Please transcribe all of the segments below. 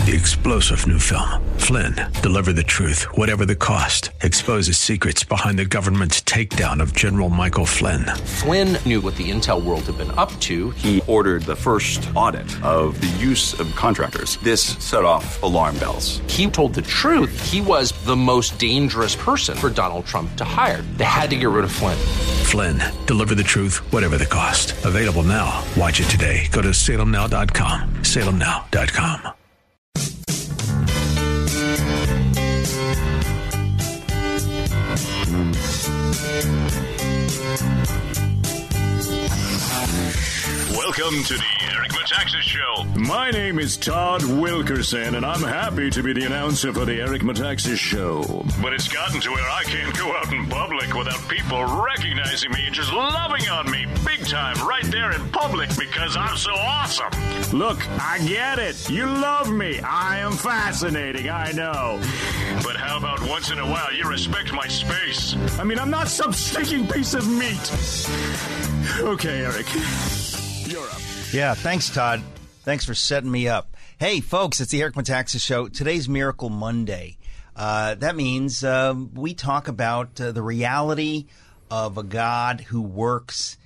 The explosive new film, Flynn, deliver the truth, whatever the cost, exposes secrets behind the government's takedown of General Michael Flynn. Flynn knew what the intel world had been up to. He ordered the first audit of the use of contractors. This set off alarm bells. He told the truth. He was the most dangerous person for Donald Trump to hire. They had to get rid of Flynn. Flynn, deliver the truth, whatever the cost. Available now. Watch it today. Go to salemnow.com. salemnow.com. Welcome to the Eric Metaxas Show. My name is Todd Wilkerson, and I'm happy to be the announcer for the Eric Metaxas Show. But it's gotten to where I can't go out in public without people recognizing me and just loving on me big time right there in public because I'm so awesome. Look, I get it. You love me. I am fascinating, I know. But how about once in a while you respect my space? I mean, I'm not some stinking piece of meat. Okay, Eric. You're up. Yeah, thanks, Todd. Thanks for setting me up. Hey, folks, it's the Eric Metaxas Show. Today's Miracle Monday. That means we talk about the reality of a God who works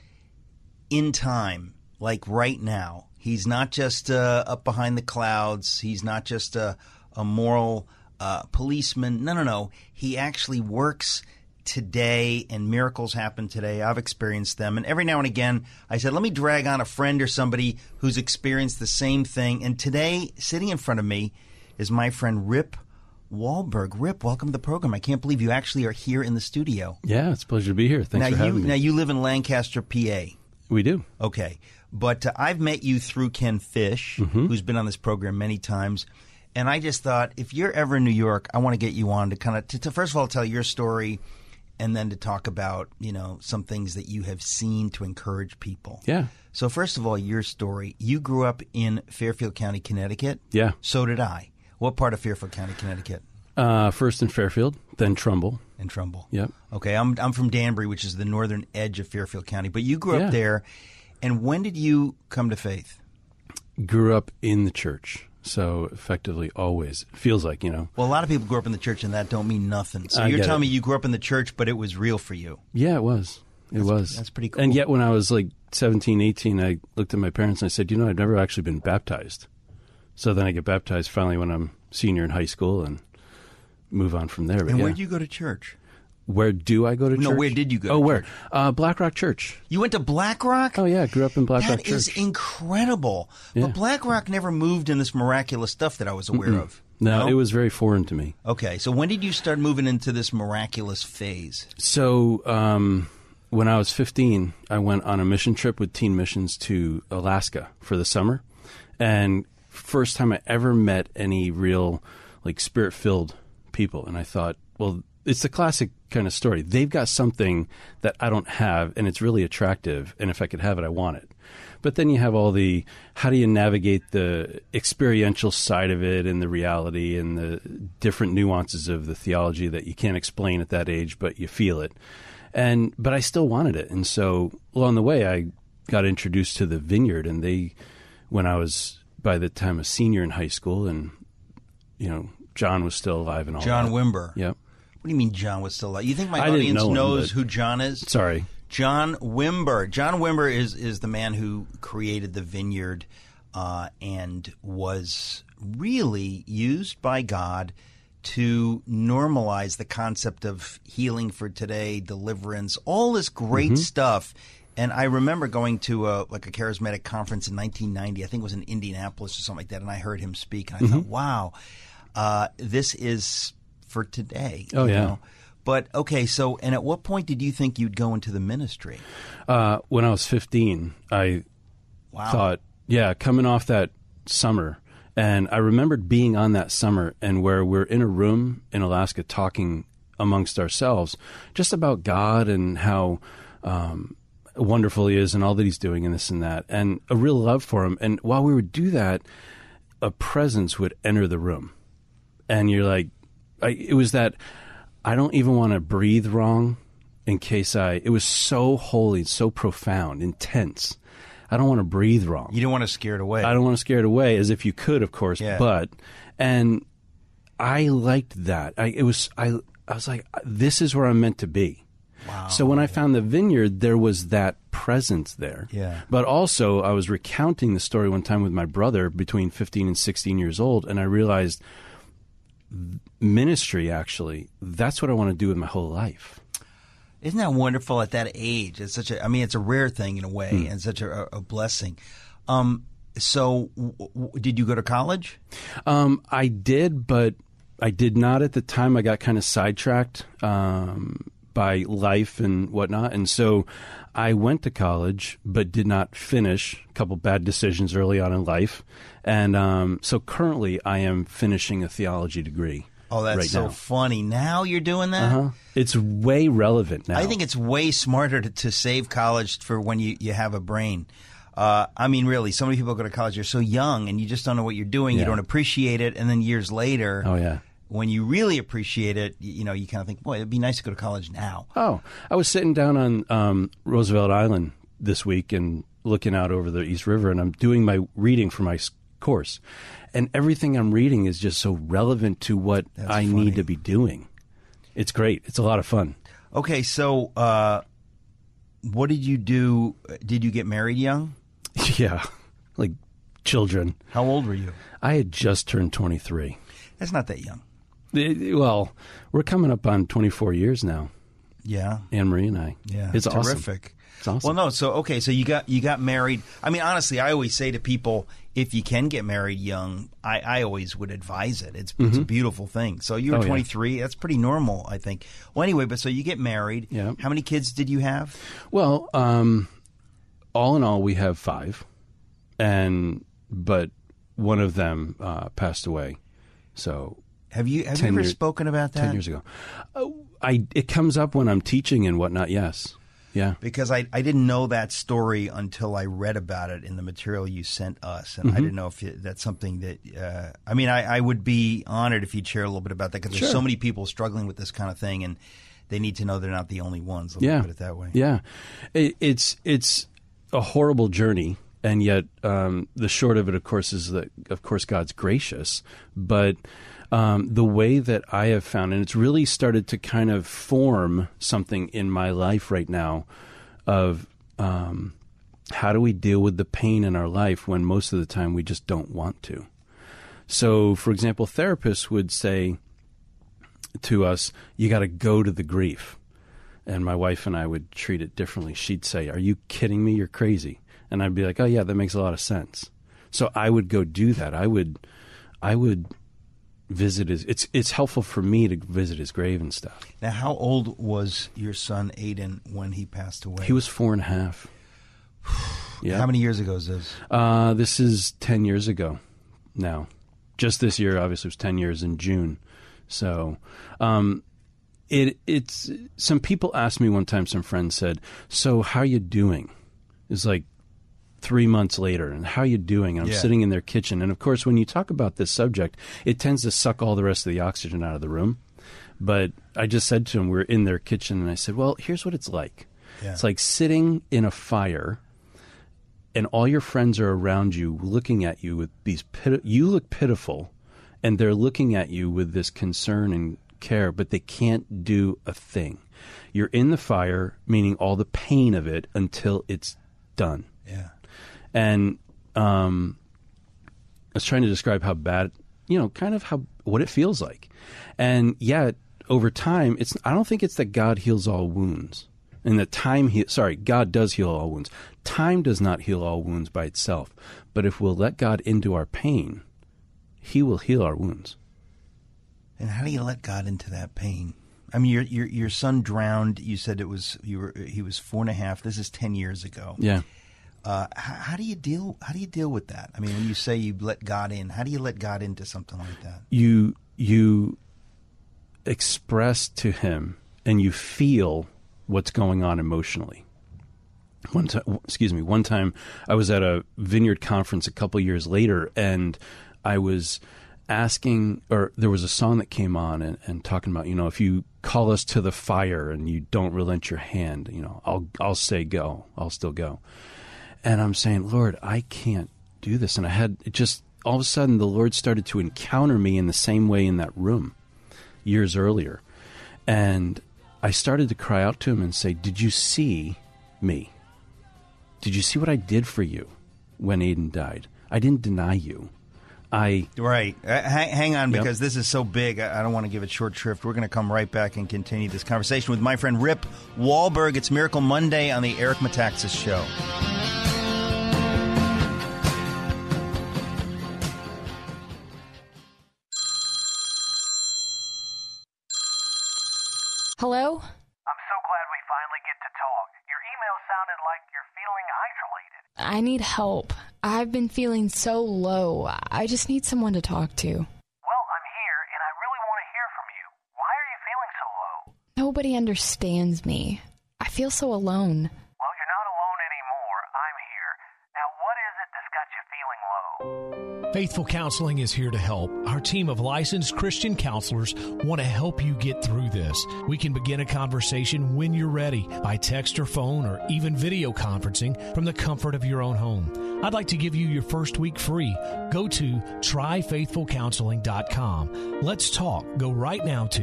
in time, like right now. He's not just up behind the clouds. He's not just a moral policeman. No. He actually works today, and miracles happen today. I've experienced them. And every now and again, I said, let me drag on a friend or somebody who's experienced the same thing. And today, sitting in front of me is my friend Rip Wahlberg. Rip, welcome to the program. I can't believe you actually are here in the studio. Yeah, it's a pleasure to be here. Thanks for having me. Now, you live in Lancaster, PA. We do. Okay. But I've met you through Ken Fish, who's been on this program many times. And I just thought, if you're ever in New York, I want to get you on to kind of, to first of all, tell your story, and then to talk about, some things that you have seen to encourage people. Yeah. So first of all, your story. You grew up in Fairfield County, Connecticut. Yeah. So did I. What part of Fairfield County, Connecticut? First in Fairfield, then Trumbull. In Trumbull. Yep. Okay. I'm from Danbury, which is the northern edge of Fairfield County. But you grew up there. And when did you come to faith? Grew up in the church. So effectively always. Feels like, Well, a lot of people grew up in the church, and that don't mean nothing. So you're telling me you grew up in the church, but it was real for you. Yeah, it was. It was. That's pretty cool. And yet when I was like 17, 18, I looked at my parents and I said, I've never actually been baptized. So then I get baptized finally when I'm senior in high school and move on from there. But and where do you go to church? Where do I go to church? No, where did you go to church? Where? Black Rock Church. You went to Black Rock? Oh, yeah. I grew up in Black Rock Church. That is incredible. Yeah. But Black Rock never moved in this miraculous stuff that I was aware of. No, it was very foreign to me. Okay. So when did you start moving into this miraculous phase? So when I was 15, I went on a mission trip with Teen Missions to Alaska for the summer. And first time I ever met any real, spirit-filled people. And I thought, well, it's the classic kind of story. They've got something that I don't have, and it's really attractive, and if I could have it, I want it. But then you have all the, how do you navigate the experiential side of it and the reality and the different nuances of the theology that you can't explain at that age, but you feel it. But I still wanted it. And so along the way, I got introduced to the Vineyard, and when I was, by the time, a senior in high school, and, John was still alive and all that. John Wimber. Yep. What do you mean John was still alive? You think my audience knows who John is? Sorry. John Wimber. John Wimber is the man who created the Vineyard and was really used by God to normalize the concept of healing for today, deliverance, all this great stuff. And I remember going to a charismatic conference in 1990. I think it was in Indianapolis or something like that, and I heard him speak. And I thought, wow, this is for today. Oh, yeah. Know? But, okay, so, and at what point did you think you'd go into the ministry? When I was 15, I thought, coming off that summer, and I remembered being on that summer and where we're in a room in Alaska talking amongst ourselves just about God and how wonderful he is and all that he's doing and this and that, and a real love for him. And while we would do that, a presence would enter the room. And you're like, it was that I don't even want to breathe wrong in case it was so holy, so profound, intense. I don't want to breathe wrong. You don't want to scare it away. I don't want to scare it away, as if you could, of course. Yeah. And I liked that. I was like, this is where I'm meant to be. Wow. So when I found the vineyard, there was that presence there. Yeah. But also, I was recounting the story one time with my brother between 15 and 16 years old, and I realized ministry, actually, that's what I want to do with my whole life. Isn't that wonderful at that age? It's such it's a rare thing in a way, and such a blessing. So did you go to college? I did, but I did not at the time. I got kind of sidetracked by life and whatnot. And so I went to college, but did not finish. A couple bad decisions early on in life. And so currently I am finishing a theology degree. Oh, that's right so now. funny. Now you're doing that? Uh-huh. It's way relevant now. I think it's way smarter to save college for when you have a brain. I mean, really, so many people go to college. You're so young, and you just don't know what you're doing. Yeah. You don't appreciate it. And then years later, Oh, yeah. when you really appreciate it, you kind of think, boy, it'd be nice to go to college now. Oh, I was sitting down on Roosevelt Island this week and looking out over the East River, and I'm doing my reading for my course. And everything I'm reading is just so relevant to what I need to be doing. It's great. It's a lot of fun. Okay, so what did you do? Did you get married young? Yeah, like children. How old were you? I had just turned 23. That's not that young. Well, we're coming up on 24 years now, Yeah. Anne-Marie and I. Yeah. It's awesome. Terrific. It's awesome. Well, no, so, okay, so you got married. I mean, honestly, I always say to people, if you can get married young, I always would advise it. It's a beautiful thing. So you were 23. That's pretty normal, I think. Well, anyway, but so you get married. Yeah. How many kids did you have? Well, all in all, we have 5, but one of them passed away. So Have you ever spoken about that? 10 years ago. It comes up when I'm teaching and whatnot, yes. Yeah. Because I didn't know that story until I read about it in the material you sent us. And I didn't know if that's something that, I would be honored if you'd share a little bit about that, because there's so many people struggling with this kind of thing, and they need to know they're not the only ones. Let's put it that way. Yeah. It's a horrible journey. And yet, the short of it, of course, is that, of course, God's gracious. But the way that I have found, and it's really started to kind of form something in my life right now of how do we deal with the pain in our life when most of the time we just don't want to. So, for example, therapists would say to us, you got to go to the grief. And my wife and I would treat it differently. She'd say, are you kidding me? You're crazy. And I'd be like, oh, yeah, that makes a lot of sense. So I would go do that. I would visit his... It's helpful for me to visit his grave and stuff. Now, how old was your son, Aiden, when he passed away? He was 4.5. Yeah. How many years ago is this? This is 10 years ago now. Just this year, obviously, was 10 years in June. So... It's some people asked me one time, some friends said, so how you doing? It's like 3 months later, and how you doing? And I'm sitting in their kitchen. And of course, when you talk about this subject, it tends to suck all the rest of the oxygen out of the room. But I just said to them, we're in their kitchen, and I said, well, here's what it's like. Yeah. It's like sitting in a fire, and all your friends are around you looking at you with these, you look pitiful, and they're looking at you with this concern and care, but they can't do a thing. You're in the fire, meaning all the pain of it, until it's done. Yeah. And I was trying to describe how bad, kind of what it feels like. And yet, over time, I don't think it's that God heals all wounds. And God does heal all wounds. Time does not heal all wounds by itself. But if we'll let God into our pain, He will heal our wounds. And how do you let God into that pain? I mean, your son drowned. You said he was 4.5. This is 10 years ago. Yeah. How do you deal with that? I mean, when you say you let God in, how do you let God into something like that? You express to Him, and you feel what's going on emotionally. One time I was at a Vineyard conference a couple years later, and I was asking, or there was a song that came on and talking about, if you call us to the fire and you don't relent your hand, I'll say go, I'll still go. And I'm saying, Lord, I can't do this. And I had just all of a sudden the Lord started to encounter me in the same way in that room years earlier. And I started to cry out to him and say, did you see me? Did you see what I did for you when Aiden died? I didn't deny you. Right. Hang on, because this is so big, I don't want to give it short shrift. We're going to come right back and continue this conversation with my friend Rip Wahlberg. It's Miracle Monday on the Eric Metaxas Show. Hello? I'm so glad we finally get to talk. Your email sounded like you're feeling isolated. I need help. I've been feeling so low. I just need someone to talk to. Well, I'm here, and I really want to hear from you. Why are you feeling so low? Nobody understands me. I feel so alone. Well, you're not alone anymore. I'm here. Now, what is it that's got you feeling low? Faithful Counseling is here to help. Our team of licensed Christian counselors want to help you get through this. We can begin a conversation when you're ready, by text or phone or even video conferencing from the comfort of your own home. I'd like to give you your first week free. Go to tryfaithfulcounseling.com. Let's talk. Go right now to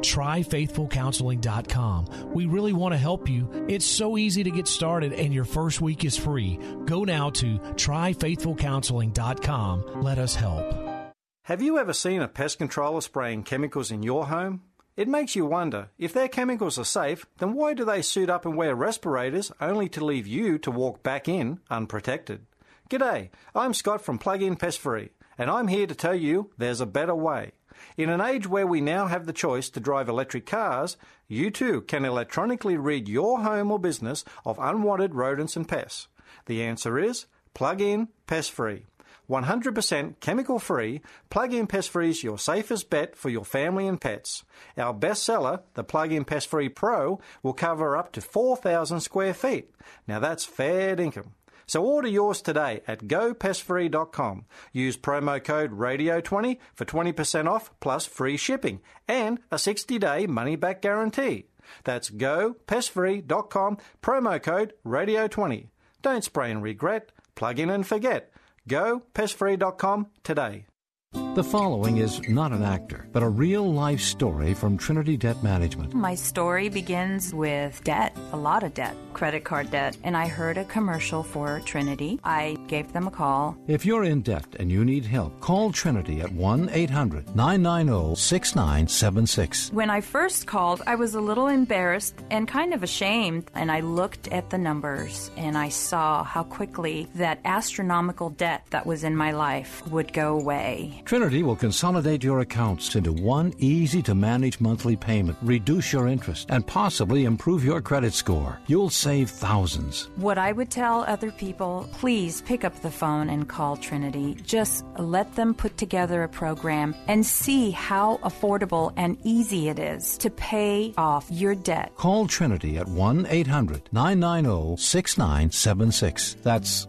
tryfaithfulcounseling.com. We really want to help you. It's so easy to get started, and your first week is free. Go now to tryfaithfulcounseling.com. Let us help. Have you ever seen a pest controller spraying chemicals in your home? It makes you wonder, if their chemicals are safe, then why do they suit up and wear respirators only to leave you to walk back in unprotected? G'day, I'm Scott from Plug-in Pest Free, and I'm here to tell you there's a better way. In an age where we now have the choice to drive electric cars, you too can electronically rid your home or business of unwanted rodents and pests. The answer is Plug-in Pest Free. 100% chemical-free, Plug-in Pest Free is your safest bet for your family and pets. Our bestseller, the Plug-in Pest Free Pro, will cover up to 4,000 square feet. Now that's fair dinkum. So order yours today at gopestfree.com. Use promo code RADIO20 for 20% off plus free shipping and a 60-day money-back guarantee. That's gopestfree.com, promo code RADIO20. Don't spray and regret, plug in and forget. GoPestFree.com today. The following is not an actor, but a real-life story from Trinity Debt Management. My story begins with debt, a lot of debt, credit card debt, and I heard a commercial for Trinity. I gave them a call. If you're in debt and you need help, call Trinity at 1-800-990-6976. When I first called, I was a little embarrassed and kind of ashamed, and I looked at the numbers, and I saw how quickly that astronomical debt that was in my life would go away. Trinity will consolidate your accounts into one easy-to-manage monthly payment, reduce your interest, and possibly improve your credit score. You'll save thousands. What I would tell other people, please pick up the phone and call Trinity. Just let them put together a program and see how affordable and easy it is to pay off your debt. Call Trinity at 1-800-990-6976. That's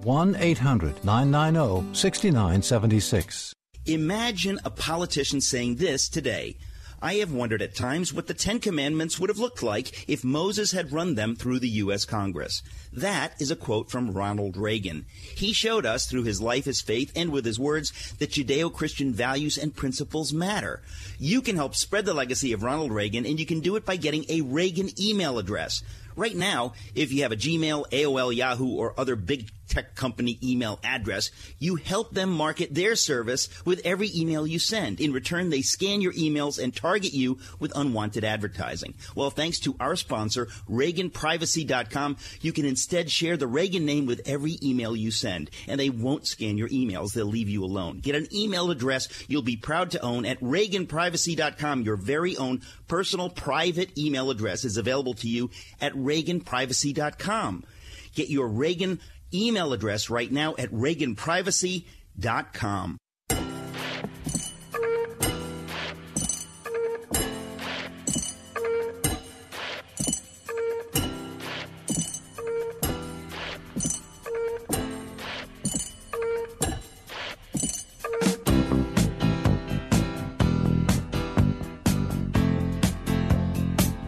1-800-990-6976. Imagine a politician saying this today. I have wondered at times what the Ten Commandments would have looked like if Moses had run them through the U.S. Congress. That is a quote from Ronald Reagan. He showed us through his life, his faith, and with his words that Judeo-Christian values and principles matter. You can help spread the legacy of Ronald Reagan, and you can do it by getting a Reagan email address. Right now, if you have a Gmail, AOL, Yahoo, or other big tech company email address, you help them market their service with every email you send. In return, they scan your emails and target you with unwanted advertising. Well, thanks to our sponsor, ReaganPrivacy.com, you can instead share the Reagan name with every email you send, and they won't scan your emails. They'll leave you alone. Get an email address you'll be proud to own at ReaganPrivacy.com. Your very own personal private email address is available to you at ReaganPrivacy.com. Get your Reagan email address right now at ReaganPrivacy.com.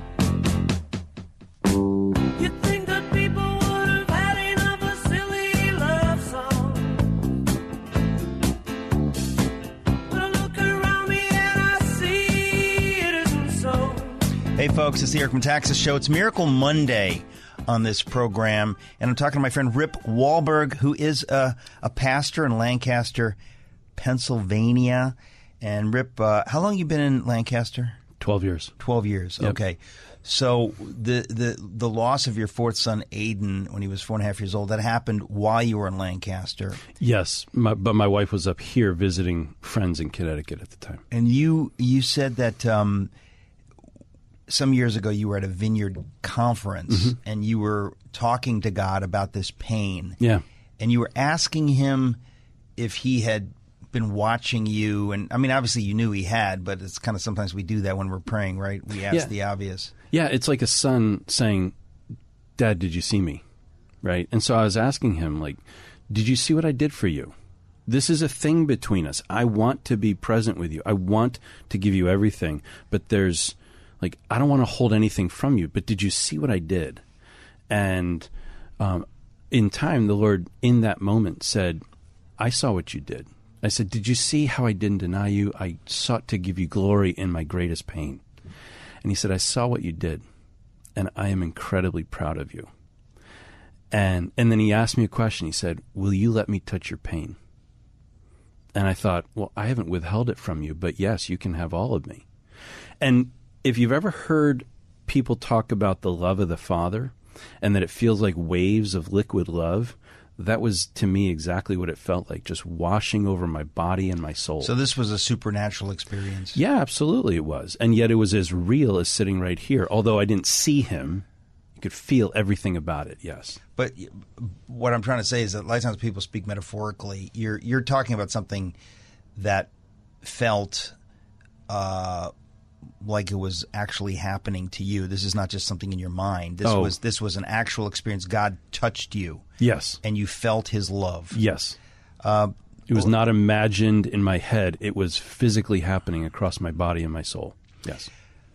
You think that people would have had enough of silly Hey, folks, it's the Eric Metaxas Show. It's Miracle Monday on this program, and I'm talking to my friend Rip Wahlberg, who is a pastor in Lancaster, Pennsylvania. And Rip, how long have you been in Lancaster? 12 years. 12 years, Yep. Okay. So the loss of your fourth son, Aiden, when he was 4.5 years old, that happened while you were in Lancaster. Yes, but my wife was up here visiting friends in Connecticut at the time. And you said that some years ago you were at a Vineyard conference and you were talking to God about this pain. Yeah. And you were asking him if he had been watching you. And I mean, obviously you knew he had, but it's kind of sometimes we do that when we're praying, right? We ask the obvious. Yeah, it's like a son saying, Dad, did you see me? Right? And so I was asking him, like, did you see what I did for you? This is a thing between us. I want to be present with you. I want to give you everything. But there's, like, I don't want to hold anything from you. But did you see what I did? And in time, the Lord, in that moment, said, I saw what you did. I said, did you see how I didn't deny you? I sought to give you glory in my greatest pain. And he said, I saw what you did, and I am incredibly proud of you. And then he asked me a question. He said, will you let me touch your pain? And I thought, well, I haven't withheld it from you, but yes, you can have all of me. And if you've ever heard people talk about the love of the Father and that it feels like waves of liquid love, that was, to me, exactly what it felt like, just washing over my body and my soul. So this was a supernatural experience. Yeah, absolutely it was. And yet it was as real as sitting right here. Although I didn't see him, you could feel everything about it, yes. But what I'm trying to say is that a lot of times people speak metaphorically. You're talking about something that felt like it was actually happening to you. This is not just something in your mind. This was an actual experience. God touched you. Yes. And you felt his love. Yes. It was not imagined in my head. It was physically happening across my body and my soul. Yes.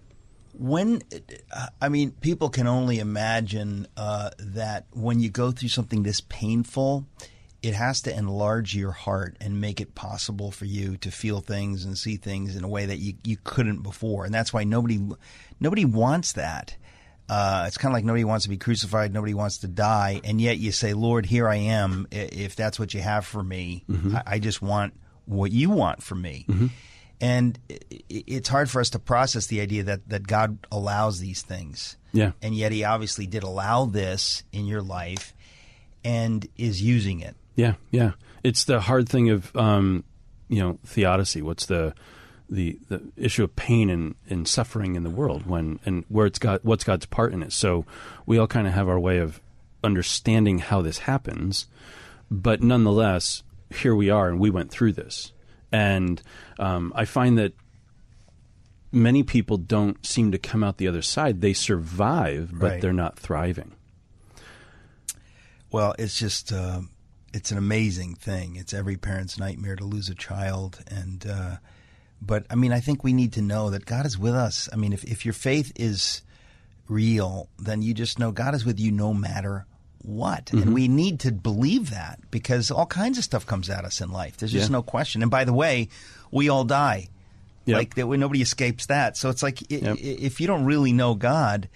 People can only imagine that when you go through something this painful, it has to enlarge your heart and make it possible for you to feel things and see things in a way that you couldn't before. And that's why nobody wants that. It's kind of like nobody wants to be crucified, nobody wants to die, and yet you say, Lord, here I am. If that's what you have for me, I just want what you want for me. And it's hard for us to process the idea that God allows these things. Yeah. And yet he obviously did allow this in your life and is using it. Yeah, yeah. It's the hard thing of, theodicy. What's the issue of pain and suffering in the world what's God's part in it? So we all kind of have our way of understanding how this happens, but nonetheless, here we are, and we went through this. And I find that many people don't seem to come out the other side. They survive, but they're not thriving. Well, it's just it's an amazing thing. It's every parent's nightmare to lose a child, but I think we need to know that God is with us. I mean, if your faith is real, then you just know God is with you no matter what. And we need to believe that, because all kinds of stuff comes at us in life. There's just no question. And by the way, we all die. Yep. Like nobody escapes that. So it's like if you don't really know God,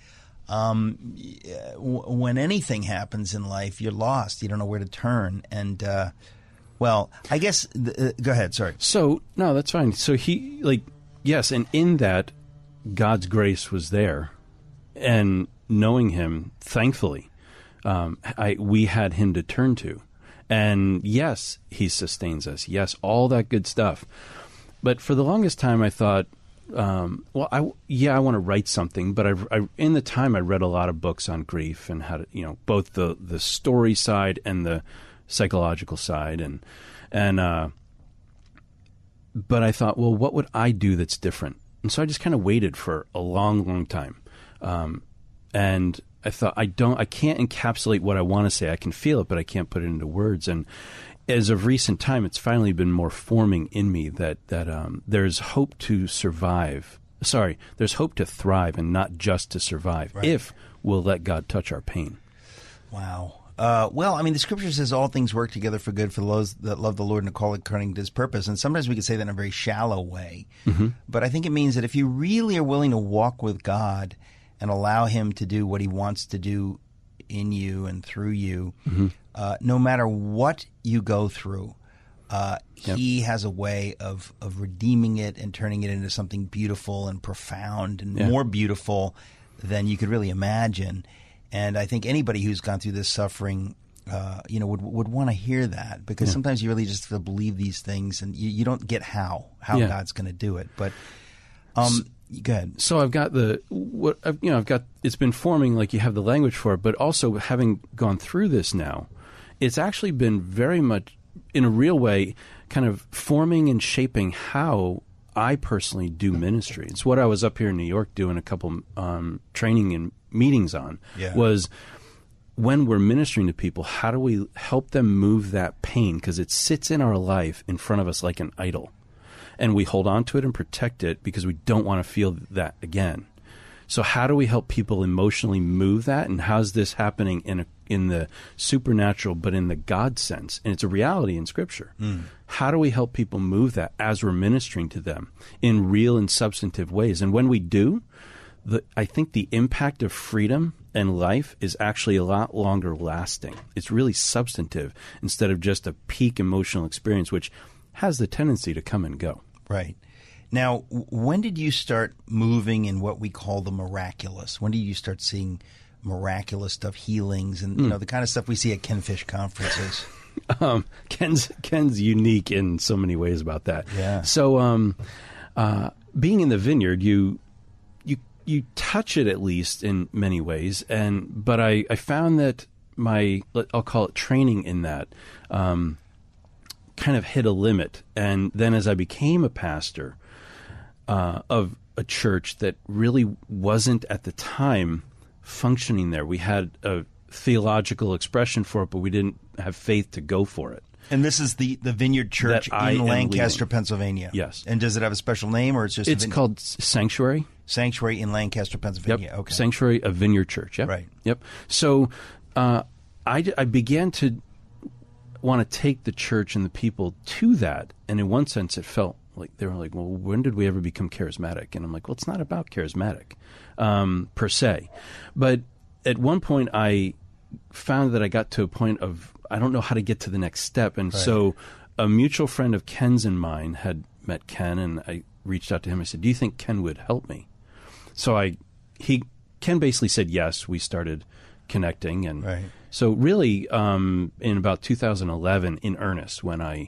when anything happens in life, you're lost. You don't know where to turn. And I guess go ahead. Sorry. So no, that's fine. So yes, and in that, God's grace was there, and knowing Him, thankfully, we had Him to turn to, and yes, He sustains us. Yes, all that good stuff. But for the longest time, I thought, I want to write something. But in the time, I read a lot of books on grief and how to, both the story side and the psychological side, but I thought, well, what would I do that's different? And so I just kind of waited for a long, long time, and I thought, I can't encapsulate what I want to say. I can feel it, but I can't put it into words. And as of recent time, it's finally been more forming in me that there's hope to survive. Sorry, there's hope to thrive and not just to survive if we'll let God touch our pain. Wow. Well, I mean, the Scripture says all things work together for good for those that love the Lord and are called according to His purpose. And sometimes we can say that in a very shallow way. Mm-hmm. But I think it means that if you really are willing to walk with God and allow Him to do what He wants to do in you and through you, no matter what you go through, He has a way of redeeming it and turning it into something beautiful and profound and more beautiful than you could really imagine. And I think anybody who's gone through this suffering, would want to hear that, because sometimes you really just have to believe these things, and you don't get how God's going to do it. But go ahead. So I've got it's been forming, like you have the language for it, but also having gone through this now, it's actually been very much, in a real way, kind of forming and shaping how I personally do ministry. It's what I was up here in New York doing a couple training and meetings on, was when we're ministering to people, how do we help them move that pain? Because it sits in our life in front of us like an idol. And we hold on to it and protect it because we don't want to feel that again. So how do we help people emotionally move that? And how's this happening in the supernatural, but in the God sense? And it's a reality in Scripture. How do we help people move that as we're ministering to them in real and substantive ways? And when we do, I think the impact of freedom and life is actually a lot longer lasting. It's really substantive instead of just a peak emotional experience, which has the tendency to come and go. Right. Now, when did you start moving in what we call the miraculous? When did you start seeing miraculous stuff, healings, and the kind of stuff we see at Ken Fish conferences? Ken's unique in so many ways about that. Yeah. So, being in the vineyard, you touch it at least in many ways, but I found that I'll call it training in that kind of hit a limit, and then as I became a pastor of a church that really wasn't at the time functioning there, we had a theological expression for it, but we didn't have faith to go for it. And this is the Vineyard Church in Lancaster, Pennsylvania. Yes. And does it have a special name, or it's just? It's called Sanctuary. Sanctuary in Lancaster, Pennsylvania. Yep. Okay. Sanctuary, a Vineyard Church. Yep. Right. Yep. So I began to want to take the church and the people to that, and in one sense, it felt like they were like, "Well, when did we ever become charismatic?" And I'm like, "Well, it's not about charismatic per se," but at one point, I found that I got to a point of I don't know how to get to the next step, and so a mutual friend of Ken's and mine had met Ken, and I reached out to him. I said, "Do you think Ken would help me?" So Ken basically said yes. We started connecting, and so really in about 2011, in earnest, when I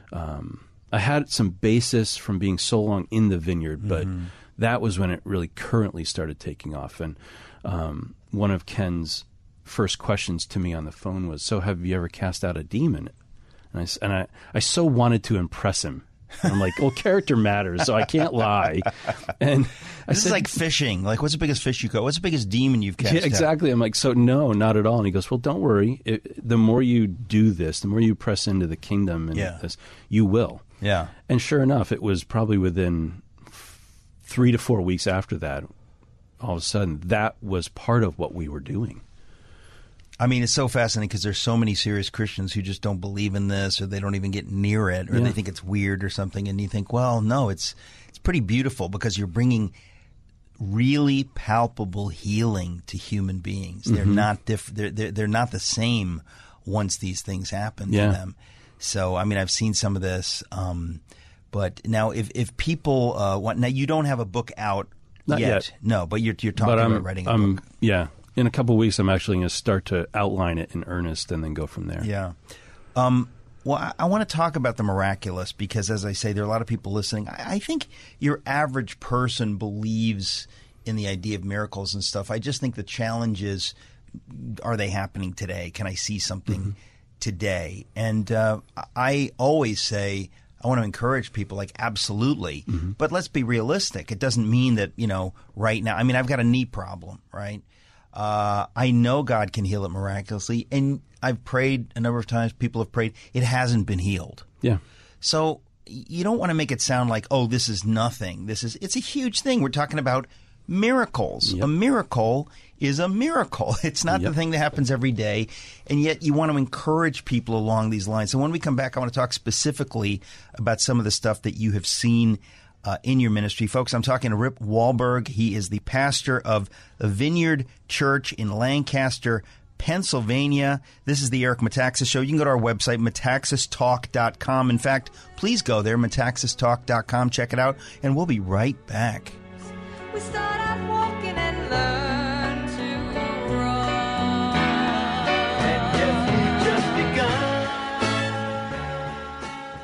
had some basis from being so long in the vineyard, but that was when it really currently started taking off. And one of Ken's first questions to me on the phone was, "So have you ever cast out a demon?" And I so wanted to impress him. And I'm like, well, character matters, so I can't lie. And this is like fishing. Like, what's the biggest fish you caught? What's the biggest demon you've cast out? Exactly. I'm like, so no, not at all. And he goes, well, don't worry. The more you do this, the more you press into the kingdom and this, you will. Yeah. And sure enough, it was probably within 3 to 4 weeks after that, all of a sudden, that was part of what we were doing. I mean, it's so fascinating because there's so many serious Christians who just don't believe in this, or they don't even get near it, or they think it's weird or something. And you think, well, no, it's pretty beautiful because you're bringing really palpable healing to human beings. They're not they're not the same once these things happen to them. So, I mean, I've seen some of this. But now, if people want, now you don't have a book out yet. No, but you're talking about writing a book. Yeah. In a couple of weeks, I'm actually going to start to outline it in earnest and then go from there. Yeah. Well, I want to talk about the miraculous because, as I say, there are a lot of people listening. I think your average person believes in the idea of miracles and stuff. I just think the challenge is, are they happening today? Can I see something today? And I always say, I want to encourage people, like, absolutely. But let's be realistic. It doesn't mean that, right now. I mean, I've got a knee problem, right? I know God can heal it miraculously, and I've prayed a number of times. People have prayed. It hasn't been healed. Yeah. So you don't want to make it sound like, oh, this is nothing. It's a huge thing. We're talking about miracles. Yep. A miracle is a miracle. It's not the thing that happens every day, and yet you want to encourage people along these lines. So when we come back, I want to talk specifically about some of the stuff that you have seen in your ministry. Folks, I'm talking to Rip Wahlberg. He is the pastor of the Vineyard Church in Lancaster, Pennsylvania. This is the Eric Metaxas Show. You can go to our website, metaxastalk.com. In fact, please go there, metaxastalk.com. Check it out, and we'll be right back. We start out walking and learn to run. And yes, we've just begun.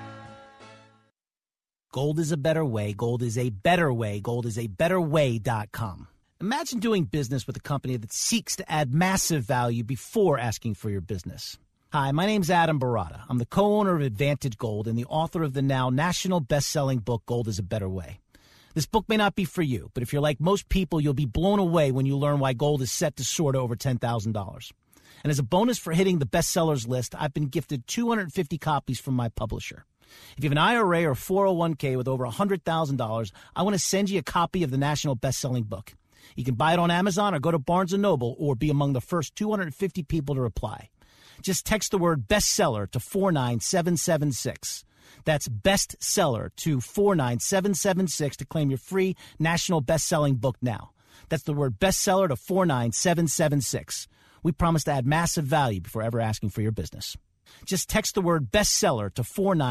Gold is a better way. Gold is a better way. Gold is a betterway.com. Imagine doing business with a company that seeks to add massive value before asking for your business. Hi, my name's Adam Barata. I'm the co-owner of Advantage Gold and the author of the now national best-selling book, Gold is a Better Way. This book may not be for you, but if you're like most people, you'll be blown away when you learn why gold is set to soar to over $10,000. And as a bonus for hitting the bestsellers list, I've been gifted 250 copies from my publisher. If you have an IRA or 401k with over $100,000, I want to send you a copy of the national best-selling book. You can buy it on Amazon or go to Barnes & Noble or be among the first 250 people to reply. Just text the word bestseller to 49776. That's bestseller to 49776 to claim your free national best-selling book now. That's the word bestseller to 49776. We promise to add massive value before ever asking for your business. Just text the word bestseller to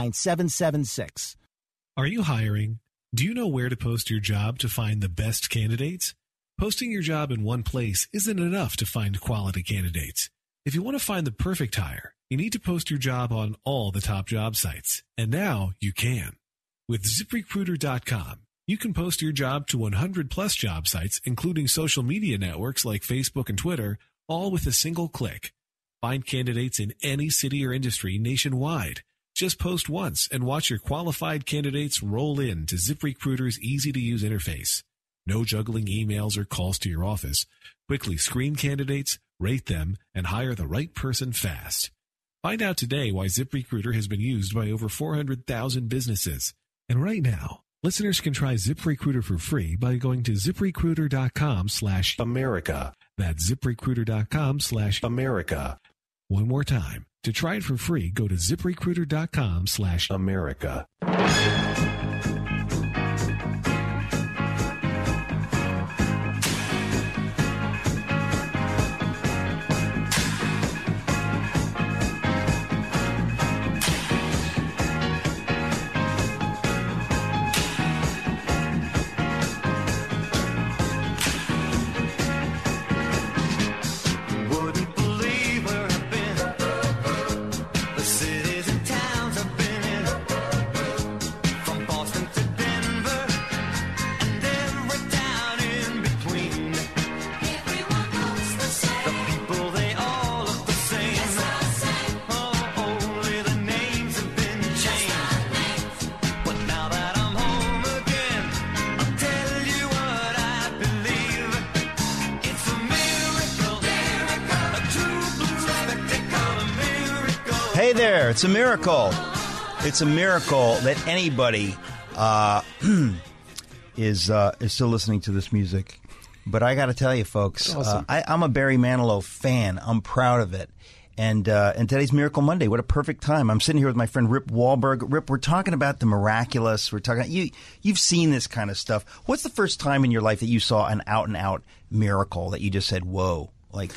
49776. Are you hiring? Do you know where to post your job to find the best candidates? Posting your job in one place isn't enough to find quality candidates. If you want to find the perfect hire, you need to post your job on all the top job sites. And now you can. With ZipRecruiter.com, you can post your job to 100-plus job sites, including social media networks like Facebook and Twitter, all with a single click. Find candidates in any city or industry nationwide. Just post once and watch your qualified candidates roll in to ZipRecruiter's easy-to-use interface. No juggling emails or calls to your office. Quickly screen candidates, rate them, and hire the right person fast. Find out today why ZipRecruiter has been used by over 400,000 businesses. And right now, listeners can try ZipRecruiter for free by going to ZipRecruiter.com/America. That's ZipRecruiter.com/America. One more time. To try it for free, go to ZipRecruiter.com/America. Hey there, it's a miracle. It's a miracle that anybody is still listening to this music. But I got to tell you, folks, awesome. I'm a Barry Manilow fan. I'm proud of it. And today's Miracle Monday. What a perfect time. I'm sitting here with my friend Rip Wahlberg. Rip, we're talking about the miraculous. We're talking. You've seen this kind of stuff. What's the first time in your life that you saw an out and out miracle that you just said, "Whoa"? Like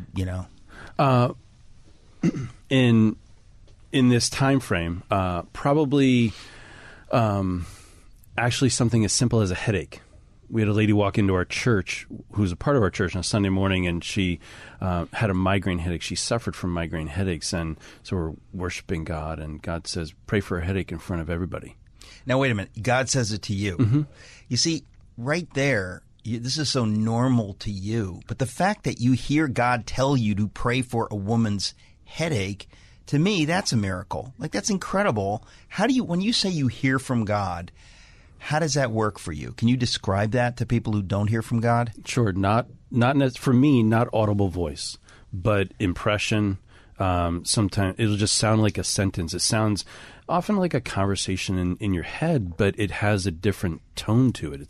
in this time frame, probably actually something as simple as a headache. We had a lady walk into our church who's a part of our church on a Sunday morning, and she had a migraine headache. She suffered from migraine headaches, and so we're worshiping God, and God says, pray for a headache in front of everybody. Now, wait a minute. God says it to you. Mm-hmm. You see, right there, this is so normal to you, but the fact that you hear God tell you to pray for a woman's headache, to me, that's a miracle. Like, that's incredible. How do you, when you say you hear from God, how does that work for you? Can you describe that to people who don't hear from God? Sure. For me, not audible voice, but impression. Sometimes it'll just sound like a sentence. It sounds often like a conversation in your head, but it has a different tone to it. It's like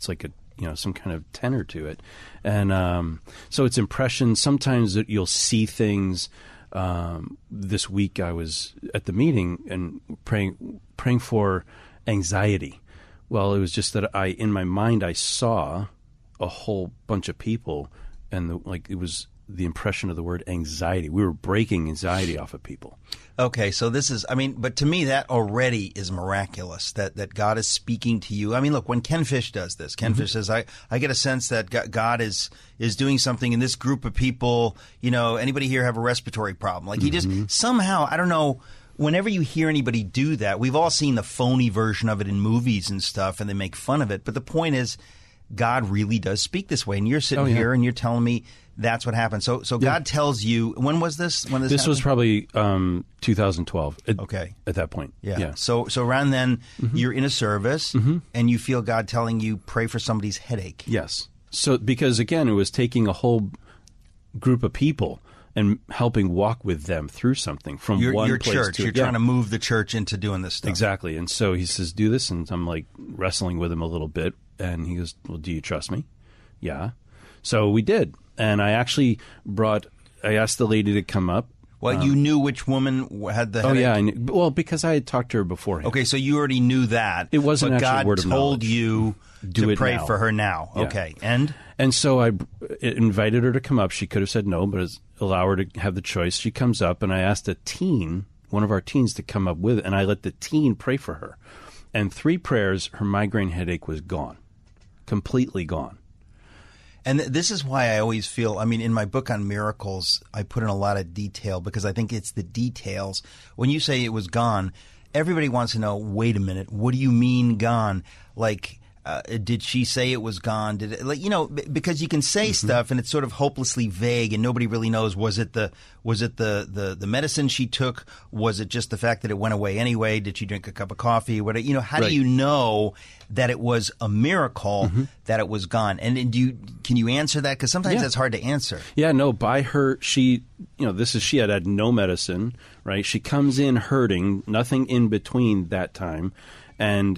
some kind of tenor to it. And so it's impressions. Sometimes you'll see things. This week I was at the meeting and praying for anxiety. Well, it was just that in my mind, I saw a whole bunch of people, and it was the impression of the word anxiety. We were breaking anxiety off of people. Okay, so this is, but to me that already is miraculous, that God is speaking to you. Look, when Ken Fish does this, Ken Fish says, I get a sense that God is doing something in this group of people. Anybody here have a respiratory problem? He just somehow, I don't know, whenever you hear anybody do that, we've all seen the phony version of it in movies and stuff, and they make fun of it. But the point is, God really does speak this way. And you're sitting here and you're telling me that's what happened. So God tells you, when was this? When this was probably 2012. Okay. At that point. Yeah. So around then, you're in a service and you feel God telling you, pray for somebody's headache. Yes. So because, again, it was taking a whole group of people and helping walk with them through something from one place church. to You're trying to move the church into doing this stuff. Exactly. And so he says, do this. And I'm wrestling with him a little bit. And he goes, well, do you trust me? Yeah. So we did. And I actually I asked the lady to come up. Well, you knew which woman had the headache? Oh, yeah. I knew, well, because I had talked to her beforehand. Okay, so you already knew that. It wasn't actually God word of knowledge. told you to pray for her now. Yeah. Okay, And so I invited her to come up. She could have said no, but allow her to have the choice. She comes up, and I asked one of our teens, to come up with it, and I let the teen pray for her. And 3 prayers, her migraine headache was gone. Completely gone. And this is why I always feel, in my book on miracles, I put in a lot of detail because I think it's the details. When you say it was gone, everybody wants to know, wait a minute, what do you mean gone? Did she say it was gone? Did it, because you can say stuff and it's sort of hopelessly vague and nobody really knows. Was it the medicine she took? Was it just the fact that it went away anyway? Did she drink a cup of coffee? How do you know that it was a miracle that it was gone? And can you answer that? Because sometimes that's hard to answer. Yeah, no. By her, she had no medicine, right? She comes in hurting, nothing in between that time, and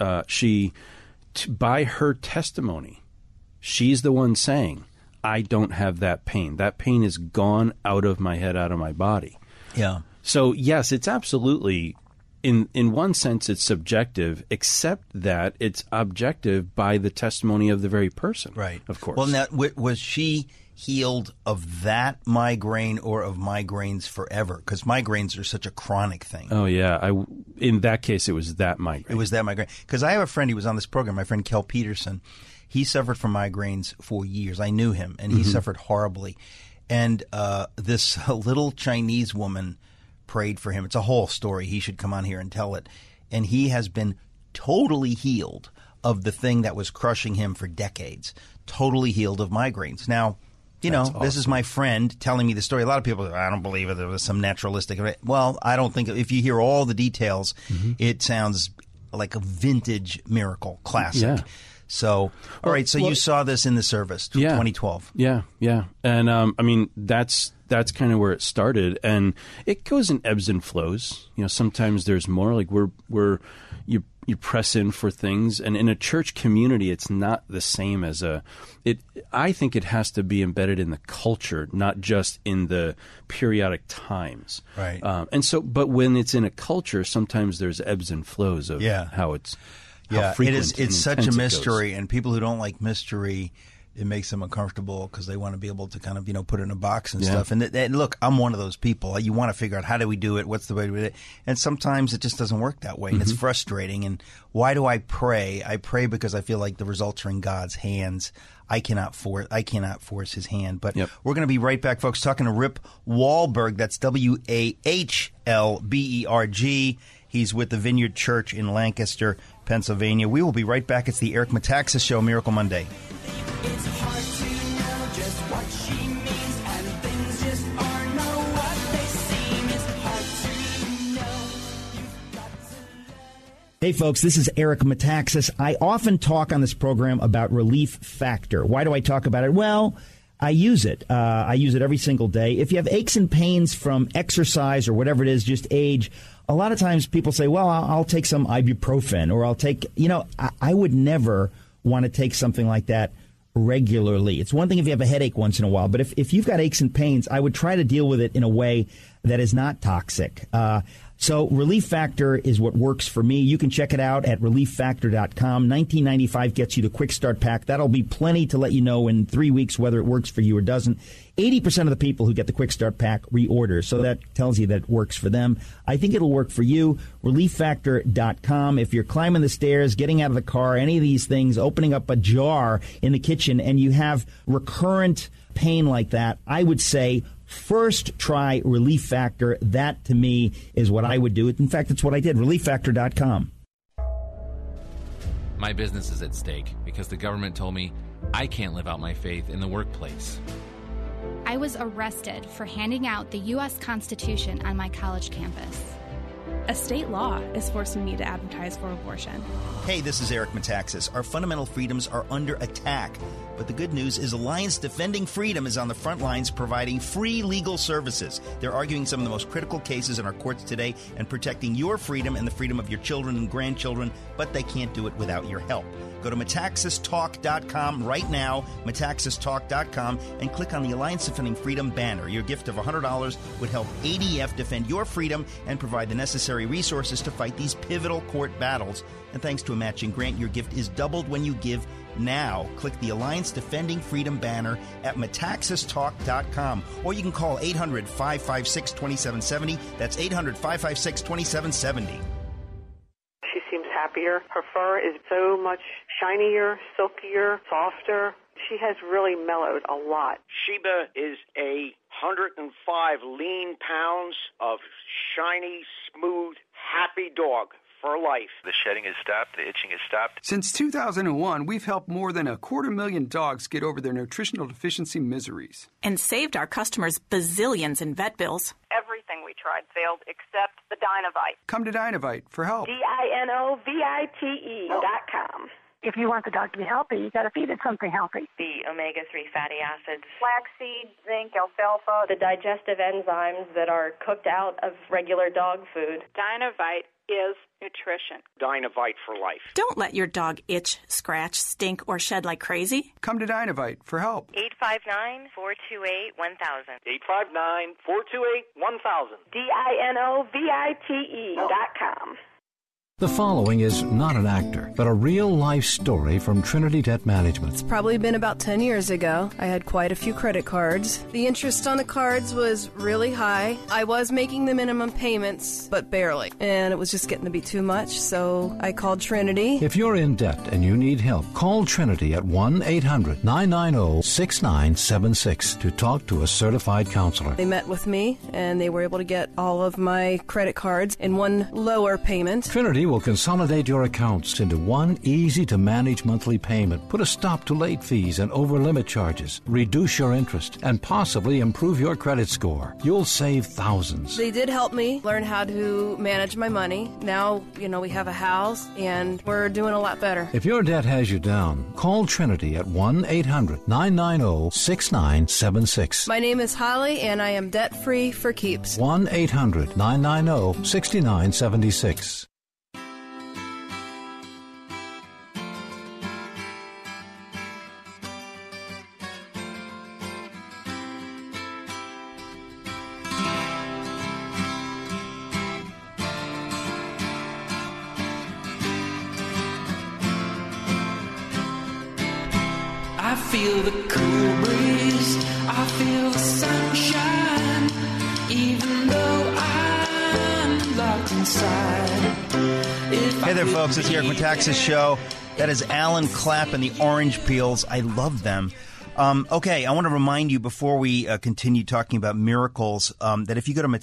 by her testimony, she's the one saying, I don't have that pain. That pain is gone out of my head, out of my body. Yeah. So, yes, it's absolutely, in one sense, it's subjective, except that it's objective by the testimony of the very person. Right. Of course. Well, now, was she healed of that migraine or of migraines forever? Because migraines are such a chronic thing. Oh, yeah. In that case, it was that migraine. It was that migraine. Because I have a friend, he was on this program, my friend Kel Peterson. He suffered from migraines for years. I knew him, and he suffered horribly. And this little Chinese woman prayed for him. It's a whole story. He should come on here and tell it. And he has been totally healed of the thing that was crushing him for decades. Totally healed of migraines. Now, awesome. This is my friend telling me the story. A lot of people say, I don't believe it. There was some naturalistic. Well, I don't think, if you hear all the details, it sounds like a vintage miracle, classic. Yeah. So, all right. So you saw this in the service, 2012. Yeah. And that's kind of where it started, and it goes in ebbs and flows. Sometimes there's more. You press in for things, and in a church community, it's not the same as I think it has to be embedded in the culture, not just in the periodic times. Right. But when it's in a culture, sometimes there's ebbs and flows of how it's. Yeah, it's such a mystery, and people who don't like mystery, it makes them uncomfortable because they want to be able to kind of, put it in a box and stuff. And look, I'm one of those people. You want to figure out, how do we do it? What's the way to do it? And sometimes it just doesn't work that way, and it's frustrating. And why do I pray? I pray because I feel like the results are in God's hands. I cannot force his hand. But we're going to be right back, folks, talking to Rip Wahlberg. That's Wahlberg. He's with the Vineyard Church in Lancaster, Pennsylvania. We will be right back. It's the Eric Metaxas Show, Miracle Monday. It's hard to know just what she means, and things just aren't what they seem. It's hard to know. You've got to learn. Hey, folks, this is Eric Metaxas. I often talk on this program about Relief Factor. Why do I talk about it? Well, I use it. I use it every single day. If you have aches and pains from exercise or whatever it is, just age, a lot of times people say, well, I'll take some ibuprofen, or I'll take, I would never want to take something like that regularly. It's one thing if you have a headache once in a while, but if you've got aches and pains, I would try to deal with it in a way that is not toxic. So Relief Factor is what works for me. You can check it out at relieffactor.com. $19.95 gets you the Quick Start Pack. That'll be plenty to let you know in 3 weeks whether it works for you or doesn't. 80% of the people who get the Quick Start Pack reorder, so that tells you that it works for them. I think it'll work for you. relieffactor.com. If you're climbing the stairs, getting out of the car, any of these things, opening up a jar in the kitchen, and you have recurrent pain like that, I would say first try Relief Factor. That, to me, is what I would do. In fact, it's what I did. relieffactor.com. My business is at stake because the government told me I can't live out my faith in the workplace. I was arrested for handing out the U.S. Constitution on my college campus. A state law is forcing me to advertise for abortion. Hey, this is Eric Metaxas. Our fundamental freedoms are under attack. But the good news is Alliance Defending Freedom is on the front lines providing free legal services. They're arguing some of the most critical cases in our courts today and protecting your freedom and the freedom of your children and grandchildren, but they can't do it without your help. Go to MetaxasTalk.com right now, MetaxasTalk.com, and click on the Alliance Defending Freedom banner. Your gift of $100 would help ADF defend your freedom and provide the necessary resources to fight these pivotal court battles. And thanks to a matching grant, your gift is doubled when you give now. Click the Alliance Defending Freedom banner at MetaxasTalk.com, or you can call 800-556-2770. That's 800-556-2770. She seems happier. Her fur is so much shinier, silkier, softer. She has really mellowed a lot. Sheba is 105 lean pounds of shiny, smooth, happy dog for life. The shedding has stopped. The itching has stopped. Since 2001, we've helped more than 250,000 dogs get over their nutritional deficiency miseries. And saved our customers bazillions in vet bills. Everything we tried failed except the Dinovite. Come to Dinovite for help. DINOVITE.com. If you want the dog to be healthy, you got to feed it something healthy. The omega-3 fatty acids, flaxseed, zinc, alfalfa, the digestive enzymes that are cooked out of regular dog food. Dinovite is nutrition. Dinovite for life. Don't let your dog itch, scratch, stink, or shed like crazy. Come to Dinovite for help. 859-428-1000. 859-428-1000. DINOVITE.com. The following is not an actor, but a real-life story from Trinity Debt Management. It's probably been about 10 years ago. I had quite a few credit cards. The interest on the cards was really high. I was making the minimum payments, but barely. And it was just getting to be too much, so I called Trinity. If you're in debt and you need help, call Trinity at 1-800-990-6976 to talk to a certified counselor. They met with me, and they were able to get all of my credit cards in one lower payment. Trinity will consolidate your accounts into one easy-to-manage monthly payment, put a stop to late fees and over-limit charges, reduce your interest, and possibly improve your credit score. You'll save thousands. They did help me learn how to manage my money. Now, we have a house, and we're doing a lot better. If your debt has you down, call Trinity at 1-800-990-6976. My name is Holly, and I am debt-free for keeps. 1-800-990-6976. I feel the cool breeze, I feel the sunshine, even though I'm locked inside. Hey there, folks. It's the Eric Metaxas Show. That is Alan Clapp and the Orange Peels. I love them. Okay, I want to remind you before we continue talking about miracles that if you go to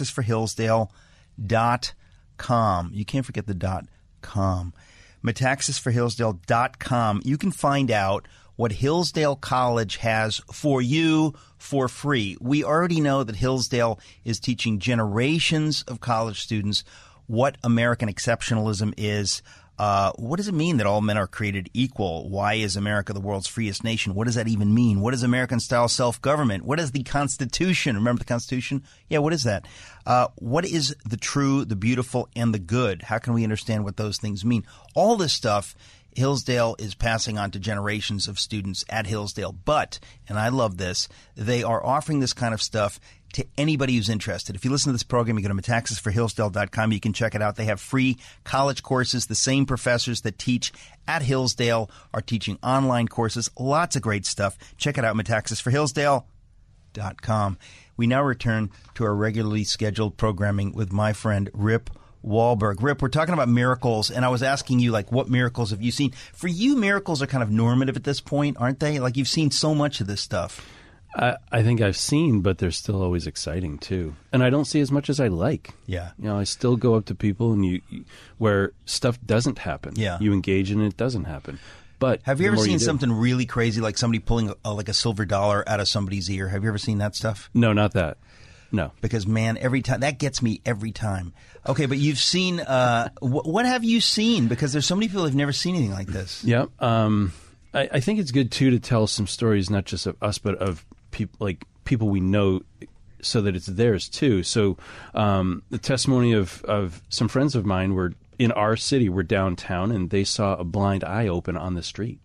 MetaxasForHillsdale.com, you can't forget the .com, MetaxasForHillsdale.com, you can find out what Hillsdale College has for you for free. We already know that Hillsdale is teaching generations of college students what American exceptionalism is. What does it mean that all men are created equal? Why is America the world's freest nation? What does that even mean? What is American-style self-government? What is the Constitution? Remember the Constitution? Yeah, what is that? What is the true, the beautiful, and the good? How can we understand what those things mean? All this stuff Hillsdale is passing on to generations of students at Hillsdale. But, and I love this, they are offering this kind of stuff to anybody who's interested. If you listen to this program, you go to metaxasforhillsdale.com. You can check it out. They have free college courses. The same professors that teach at Hillsdale are teaching online courses. Lots of great stuff. Check it out, metaxasforhillsdale.com. We now return to our regularly scheduled programming with my friend Rip Wahlberg. Rip, we're talking about miracles, and I was asking you, like, what miracles have you seen? For you, miracles are kind of normative at this point, aren't they? Like, you've seen so much of this stuff. I think I've seen, but they're still always exciting, too. And I don't see as much as I like. Yeah. You know, I still go up to people and where stuff doesn't happen. Yeah. You engage and it doesn't happen. But have you ever seen something really crazy, like somebody pulling like a silver dollar out of somebody's ear? Have you ever seen that stuff? No, not that. No. Because, man, every time, that gets me every time. Okay, but you've seen, what have you seen? Because there's so many people who've never seen anything like this. Yeah. I think it's good, too, to tell some stories, not just of us, but of people we know, so that it's theirs, too. So the testimony of some friends of mine were in our city, were downtown, and they saw a blind eye open on the street.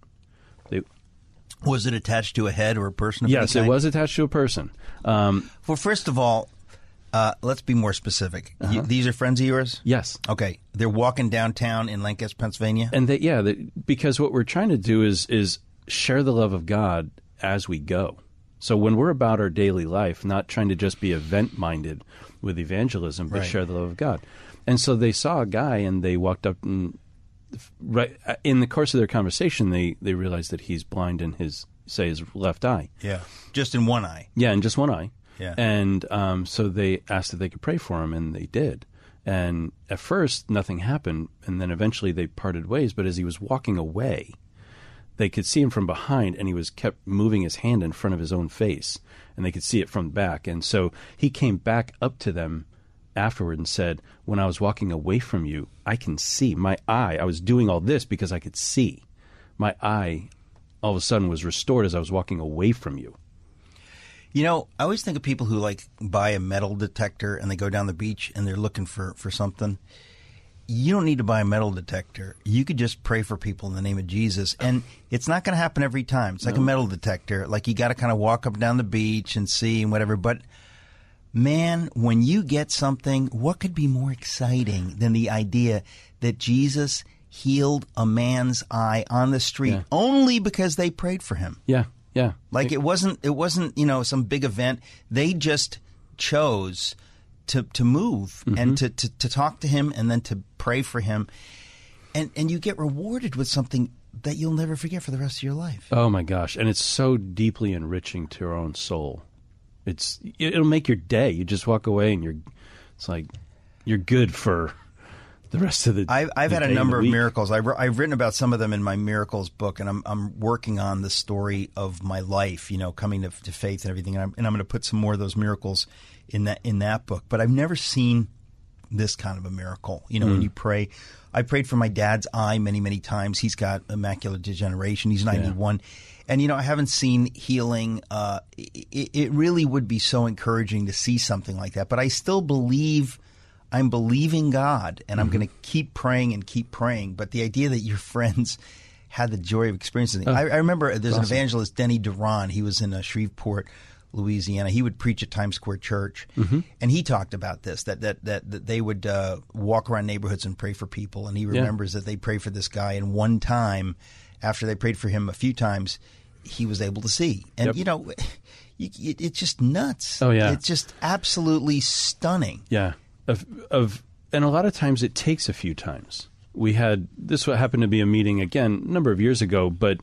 Was it attached to a head or a person? Yes, it was attached to a person. Well, first of all, let's be more specific. These are friends of yours? Yes. Okay. They're walking downtown in Lancaster, Pennsylvania? And because what we're trying to do is share the love of God as we go. So when we're about our daily life, not trying to just be event-minded with evangelism, but share the love of God. And so they saw a guy, and they walked up, and right in the course of their conversation, they realized that he's blind in his left eye. Yeah, just in one eye. Yeah, in just one eye. Yeah. And so they asked if they could pray for him, and they did. And at first, nothing happened, and then eventually they parted ways. But as he was walking away, they could see him from behind, and he kept moving his hand in front of his own face, and they could see it from the back. And so he came back up to them afterward and said, when I was walking away from you, I can see. My eye, I was doing all this because I could see. My eye all of a sudden was restored as I was walking away from you. You know, I always think of people who, like, buy a metal detector and they go down the beach and they're looking for something. You don't need to buy a metal detector. You could just pray for people in the name of Jesus. And it's not going to happen every time. It's like a metal detector. Like, you got to kind of walk up and down the beach and see and whatever. But, man, when you get something, what could be more exciting than the idea that Jesus healed a man's eye on the street only because they prayed for him? Yeah, yeah. Like, it wasn't, you know, some big event. They just chose to move and to talk to him and then to pray for him. And you get rewarded with something that you'll never forget for the rest of your life. Oh, my gosh. And it's so deeply enriching to our own soul. It'll make your day. You just walk away and it's like you're good for the rest of the day. I've had a number of miracles. I've written about some of them in my miracles book, and I'm working on the story of my life, you know, coming to faith and everything. And I'm going to put some more of those miracles in that book. But I've never seen this kind of a miracle. You know, when you pray. I prayed for my dad's eye many, many times. He's got macular degeneration. He's 91. Yeah. And, you know, I haven't seen healing. It really would be so encouraging to see something like that. But I still believe, I'm believing God, and I'm going to keep praying and keep praying. But the idea that your friends had the joy of experiencing it. I remember there's an evangelist, Denny Duran. He was in Shreveport, Louisiana. He would preach at Times Square Church, and he talked about this, that they would walk around neighborhoods and pray for people. And he remembers that they prayed for this guy, and one time, after they prayed for him a few times, he was able to see. And, you know, it's just nuts. Oh, yeah. It's just absolutely stunning. Yeah. And a lot of times it takes a few times. We had, this happened to be a meeting, again, a number of years ago, but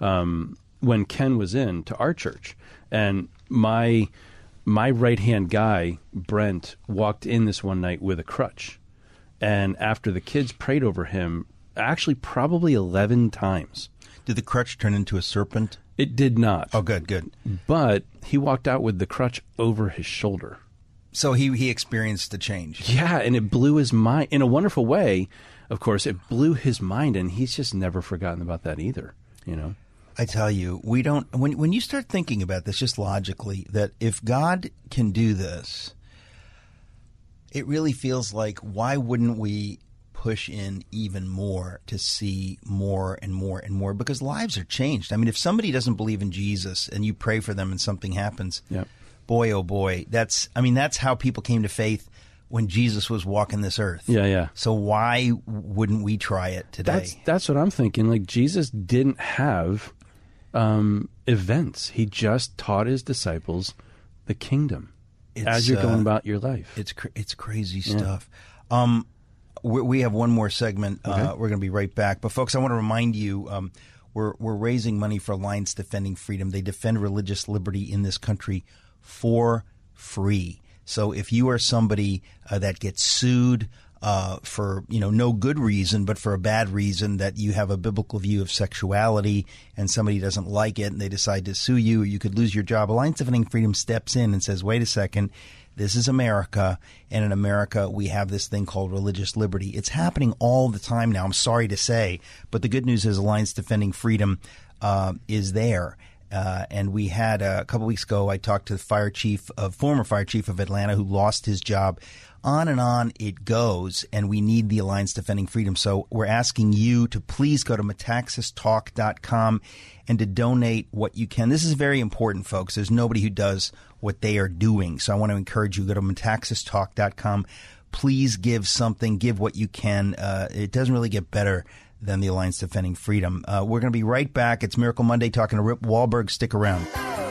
when Ken was in to our church, and my right-hand guy, Brent, walked in this one night with a crutch. And after the kids prayed over him, actually probably 11 times. Did the crutch turn into a serpent? It did not. Oh, good. But he walked out with the crutch over his shoulder. So he experienced the change. Yeah, and it blew his mind. In a wonderful way, of course, it blew his mind, and he's just never forgotten about that either, you know? I tell you, we don't. When you start thinking about this just logically, that if God can do this, it really feels like, why wouldn't we push in even more to see more and more and more, because lives are changed. I mean, if somebody doesn't believe in Jesus and you pray for them and something happens, boy, oh boy, that's how people came to faith when Jesus was walking this earth. Yeah. So why wouldn't we try it today? That's what I'm thinking. Like, Jesus didn't have events. He just taught his disciples the kingdom as you're going about your life. It's crazy stuff. We have one more segment. Okay. We're going to be right back. But folks, I want to remind you, we're raising money for Alliance Defending Freedom. They defend religious liberty in this country for free. So if you are somebody that gets sued for no good reason, but for a bad reason, that you have a biblical view of sexuality and somebody doesn't like it and they decide to sue you, or you could lose your job, Alliance Defending Freedom steps in and says, wait a second, this is America, and in America we have this thing called religious liberty. It's happening all the time now, I'm sorry to say, but the good news is Alliance Defending Freedom is there. And we had a couple weeks ago, I talked to the former fire chief of Atlanta who lost his job. On and on it goes, and we need the Alliance Defending Freedom. So we're asking you to please go to metaxastalk.com and to donate what you can. This is very important, folks. There's nobody who does what they are doing. So I want to encourage you, go to metaxastalk.com. Please give something, give what you can. It doesn't really get better than the Alliance Defending Freedom. We're going to be right back. It's Miracle Monday, talking to Rip Wahlberg. Stick around.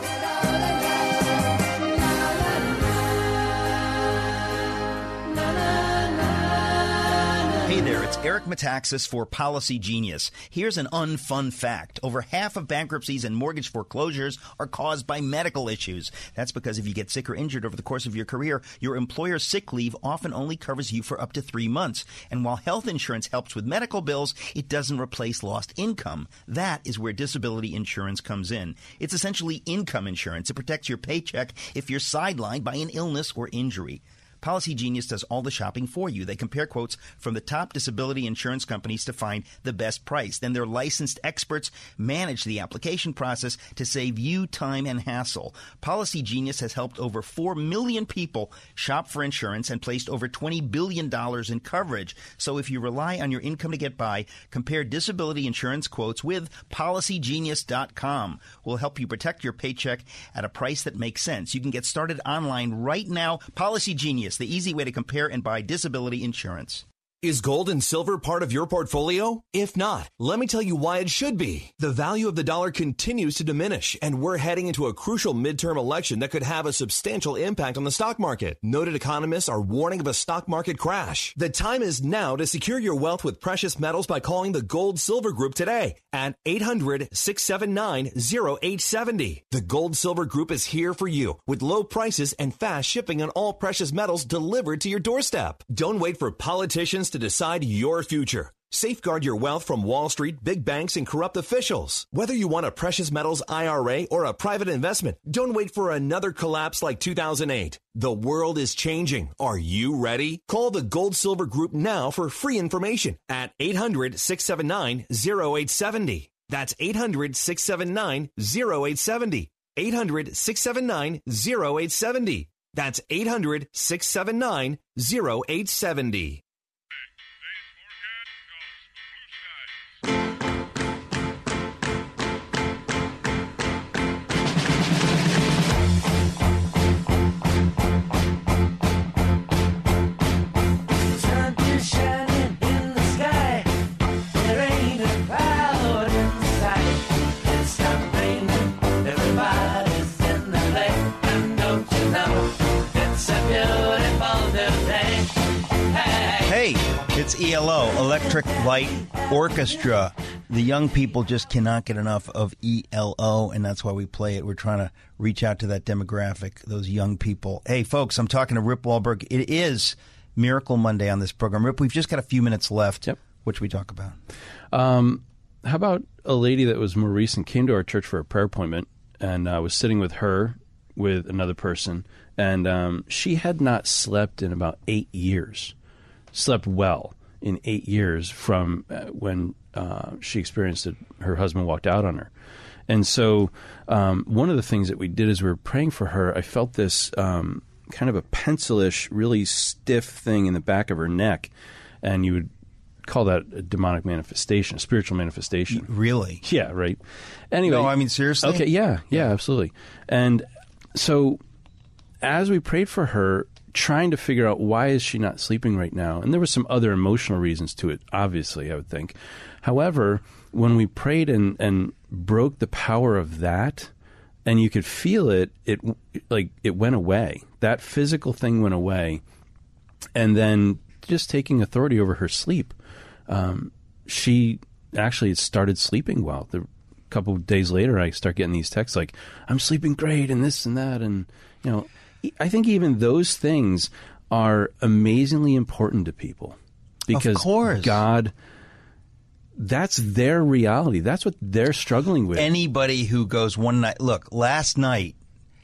Hey there, it's Eric Metaxas for Policy Genius. Here's an unfun fact. Over half of bankruptcies and mortgage foreclosures are caused by medical issues. That's because if you get sick or injured over the course of your career, your employer's sick leave often only covers you for up to 3 months. And while health insurance helps with medical bills, it doesn't replace lost income. That is where disability insurance comes in. It's essentially income insurance. It protects your paycheck if you're sidelined by an illness or injury. Policy Genius does all the shopping for you. They compare quotes from the top disability insurance companies to find the best price. Then their licensed experts manage the application process to save you time and hassle. Policy Genius has helped over 4 million people shop for insurance and placed over $20 billion in coverage. So if you rely on your income to get by, compare disability insurance quotes with PolicyGenius.com. We'll help you protect your paycheck at a price that makes sense. You can get started online right now. Policy Genius, the easy way to compare and buy disability insurance. Is gold and silver part of your portfolio? If not, let me tell you why it should be. The value of the dollar continues to diminish, and we're heading into a crucial midterm election that could have a substantial impact on the stock market. Noted economists are warning of a stock market crash. The time is now to secure your wealth with precious metals by calling the Gold Silver Group today at 800-679-0870. The Gold Silver Group is here for you with low prices and fast shipping on all precious metals delivered to your doorstep. Don't wait for politicians to decide your future. Safeguard your wealth from Wall Street, big banks, and corrupt officials. Whether you want a precious metals IRA or a private investment, don't wait for another collapse like 2008. The world is changing. Are you ready? Call the Gold Silver Group now for free information at 800-679-0870. That's 800-679-0870. 800-679-0870. That's 800-679-0870. It's ELO, Electric Light Orchestra. The young people just cannot get enough of ELO, and that's why we play it. We're trying to reach out to that demographic, those young people. Hey, folks, I'm talking to Rip Wahlberg. It is Miracle Monday on this program. Rip, we've just got a few minutes left. Yep. What should we talk about? How about a lady that was more recent, came to our church for a prayer appointment, and was sitting with her, with another person, and she had not slept in about 8 years. Slept well in 8 years from when she experienced it. Her husband walked out on her. And so one of the things that we did is we were praying for her. I felt this kind of a pencilish, really stiff thing in the back of her neck. And you would call that a demonic manifestation, a spiritual manifestation. Really? Yeah, right. Anyway. No, I mean, seriously? Okay, yeah, absolutely. And so as we prayed for her, trying to figure out why is she not sleeping right now, and there were some other emotional reasons to it, obviously, I would think. However, when we prayed and broke the power of that, and you could feel it went away. That physical thing went away. And then just taking authority over her sleep, she actually started sleeping well. A couple of days later, I start getting these texts like, I'm sleeping great and this and that. And, I think even those things are amazingly important to people. Because of course. God, that's their reality. That's what they're struggling with. Anybody who goes one night, look, last night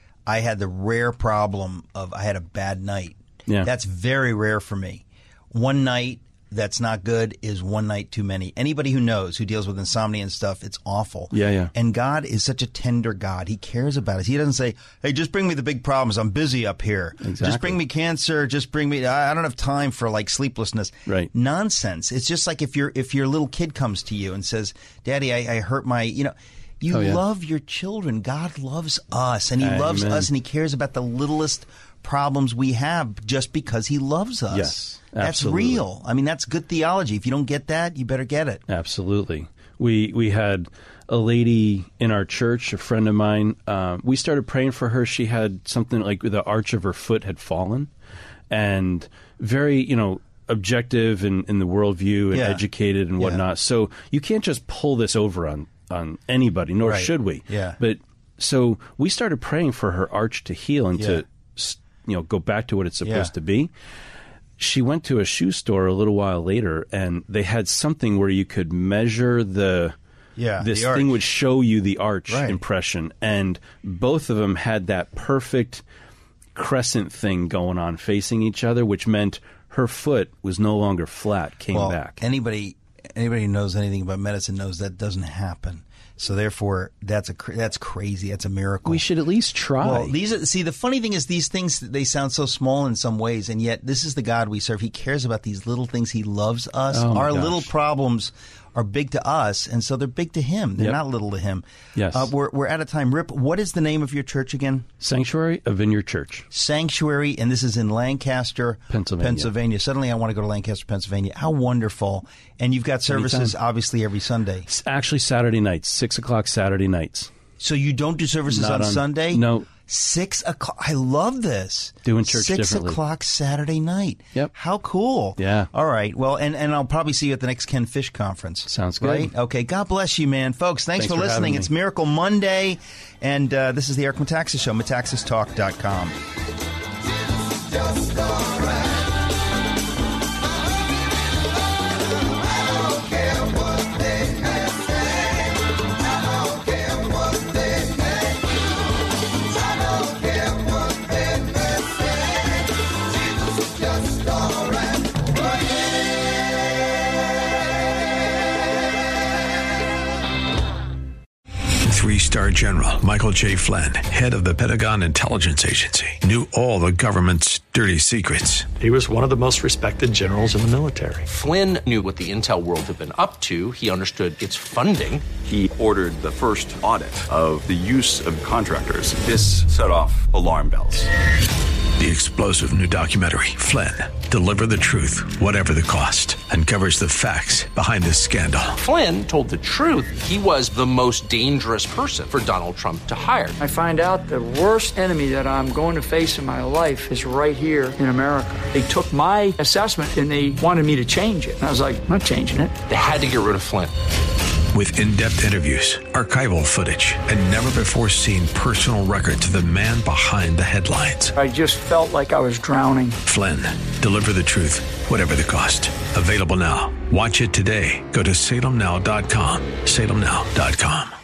I had the rare problem of I had a bad night. Yeah. That's very rare for me. One night that's not good is one night too many. Anybody who knows, who deals with insomnia and stuff, it's awful. Yeah. And God is such a tender God. He cares about us. He doesn't say, hey, just bring me the big problems. I'm busy up here. Exactly. Just bring me cancer. Just bring me, I don't have time for like sleeplessness. Right. Nonsense. It's just like if your little kid comes to you and says, Daddy, I hurt my, you love your children. God loves us, and He loves us, and He cares about the littlest problems we have just because He loves us. Yes, that's absolutely. real. I mean, that's good theology. If you don't get that, you better get it. Absolutely. We had a lady in our church, a friend of mine. We started praying for her. She had something like the arch of her foot had fallen, and very, objective in the worldview and educated and whatnot. So you can't just pull this over on anybody, nor should we. Yeah. But so we started praying for her arch to heal and to go back to what it's supposed to be. She went to a shoe store a little while later, and they had something where you could measure this thing would show you the arch impression, and both of them had that perfect crescent thing going on facing each other, which meant her foot was no longer flat, came back. Anybody who knows anything about medicine knows that doesn't happen. So therefore, that's crazy. That's a miracle. We should at least try. Well, the funny thing is these things, they sound so small in some ways, and yet this is the God we serve. He cares about these little things. He loves us. Our little problems are big to us, and so they're big to Him. They're not little to Him. Yes. We're out of time. Rip, what is the name of your church again? Sanctuary of Vineyard Church. Sanctuary, and this is in Lancaster, Pennsylvania. Suddenly I want to go to Lancaster, Pennsylvania. How wonderful. And you've got services, obviously, every Sunday. It's actually Saturday nights, 6 o'clock Saturday nights. So you don't do services on Sunday? No. 6 o'clock. I love this. Doing church differently. 6 o'clock Saturday night. Yep. How cool. Yeah. All right. Well, and I'll probably see you at the next Ken Fish conference. Sounds good. Right? Okay. God bless you, man. Folks, thanks for listening. It's Miracle Monday, and this is the Eric Metaxas Show, metaxastalk.com. Three-star General Michael J. Flynn, head of the Pentagon Intelligence Agency, knew all the government's dirty secrets. He was one of the most respected generals in the military. Flynn knew what the intel world had been up to. He understood its funding. He ordered the first audit of the use of contractors. This set off alarm bells. The explosive new documentary, Flynn, Deliver the Truth, Whatever the Cost, uncovers the facts behind this scandal. Flynn told the truth. He was the most dangerous person for Donald Trump to hire. I find out the worst enemy that I'm going to face in my life is right here in America. They took my assessment and they wanted me to change it. And I was like, I'm not changing it. They had to get rid of Flynn. With in-depth interviews, archival footage, and never-before-seen personal records of the man behind the headlines. I just felt like I was drowning. Flynn, Deliver the Truth, Whatever the Cost. Available now. Watch it today. Go to salemnow.com. salemnow.com.